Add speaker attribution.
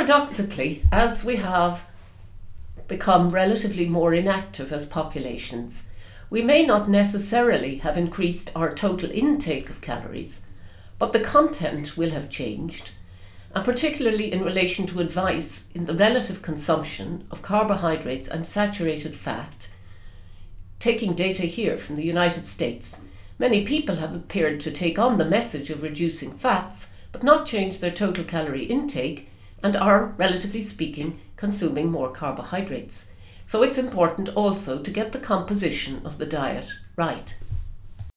Speaker 1: Paradoxically, as we have become relatively more inactive as populations, we may not necessarily have increased our total intake of calories, but the content will have changed, and particularly in relation to advice in the relative consumption of carbohydrates and saturated fat. Taking data here from the United States, many people have appeared to take on the message of reducing fats, but not change their total calorie intake, and are, relatively speaking, consuming more carbohydrates. So it's important also to get the composition of the diet right.